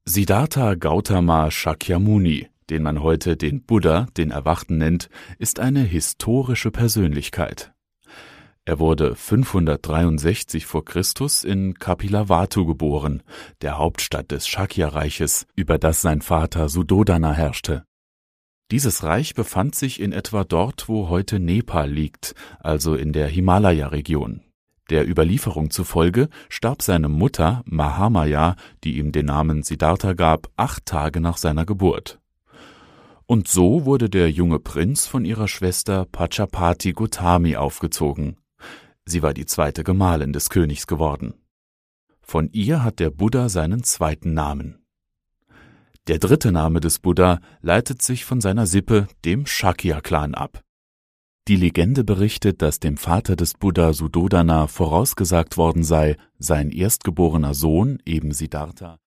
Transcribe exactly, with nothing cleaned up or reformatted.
Siddhartha Gautama Shakyamuni, den man heute den Buddha, den Erwachten nennt, ist eine historische Persönlichkeit. Er wurde fünfhundertdreiundsechzig vor Christus in Kapilavatthu geboren, der Hauptstadt des Shakya-Reiches, über das sein Vater Suddhodana herrschte. Dieses Reich befand sich in etwa dort, wo heute Nepal liegt, also in der Himalaya-Region. Der Überlieferung zufolge starb seine Mutter Mahamaya, die ihm den Namen Siddhartha gab, acht Tage nach seiner Geburt. Und so wurde der junge Prinz von ihrer Schwester Pachapati Gotami aufgezogen. Sie war die zweite Gemahlin des Königs geworden. Von ihr hat der Buddha seinen zweiten Namen. Der dritte Name des Buddha leitet sich von seiner Sippe, dem Shakya-Clan, ab. Die Legende berichtet, dass dem Vater des Buddha Suddhodana vorausgesagt worden sei, sein erstgeborener Sohn, eben Siddhartha,